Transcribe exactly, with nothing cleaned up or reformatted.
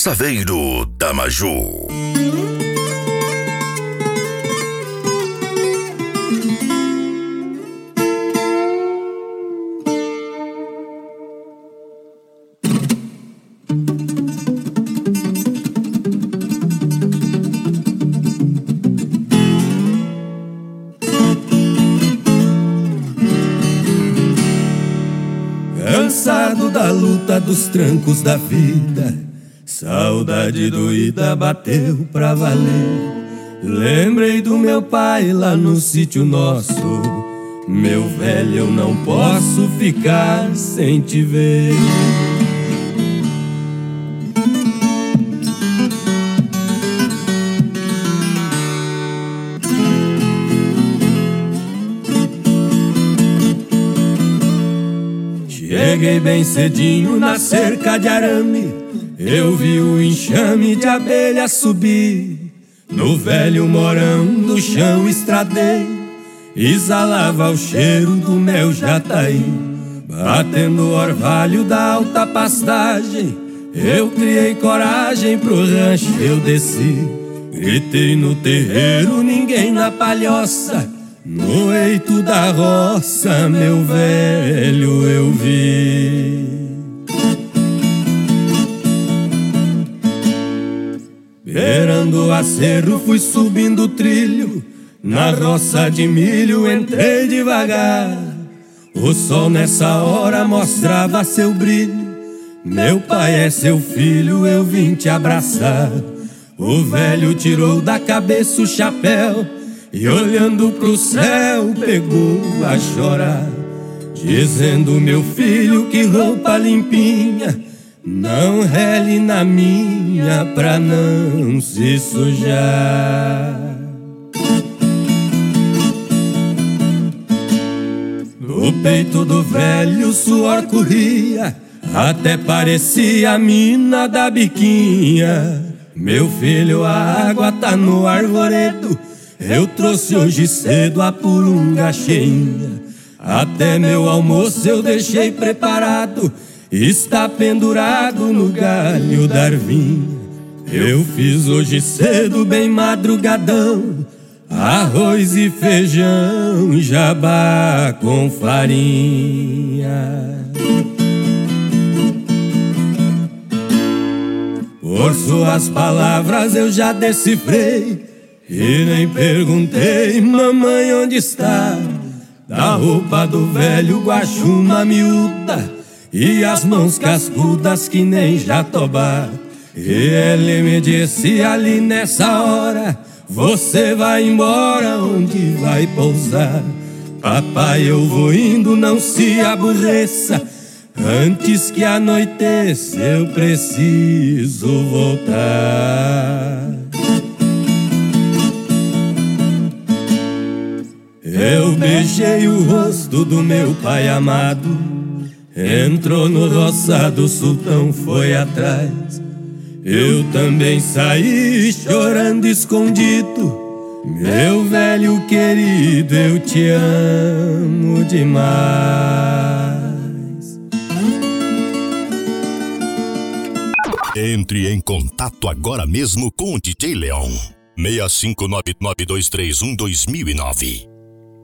Saveiro da Maju. Cansado da luta dos trancos da vida, saudade doída bateu pra valer. Lembrei do meu pai lá no sítio nosso. Meu velho, eu não posso ficar sem te ver. Cheguei bem cedinho na cerca de arame, eu vi o enxame de abelha subir. No velho morão do chão estradei, exalava o cheiro do mel jataí. Batendo o orvalho da alta pastagem, eu criei coragem pro rancho eu desci. Gritei no terreiro, ninguém na palhoça. No eito da roça, meu velho, eu vi. Beirando o acerro, fui subindo o trilho. Na roça de milho, entrei devagar. O sol nessa hora mostrava seu brilho. Meu pai é seu filho, eu vim te abraçar. O velho tirou da cabeça o chapéu e olhando pro céu pegou a chorar, dizendo: meu filho, que roupa limpinha, não rele na minha pra não se sujar. No peito do velho o suor corria, até parecia a mina da biquinha. Meu filho, a água tá no arvoredo, eu trouxe hoje cedo a purunga cheinha. Até meu almoço eu deixei preparado, está pendurado no galho da arvinha. Eu fiz hoje cedo, bem madrugadão, arroz e feijão, jabá com farinha. Por suas palavras eu já decifrei e nem perguntei: mamãe, onde está? Da roupa do velho guaxuma miúda e as mãos cascudas que nem jatobá. E ele me disse ali nessa hora: você vai embora, onde vai pousar? Papai, eu vou indo, não se aborreça, antes que anoiteça eu preciso voltar. Eu beijei o rosto do meu pai amado, entrou no roçado, o sultão foi atrás. Eu também saí chorando escondido. Meu velho querido, eu te amo demais. Entre em contato agora mesmo com o D J Leon. seis cinco nove nove dois três um dois mil e nove.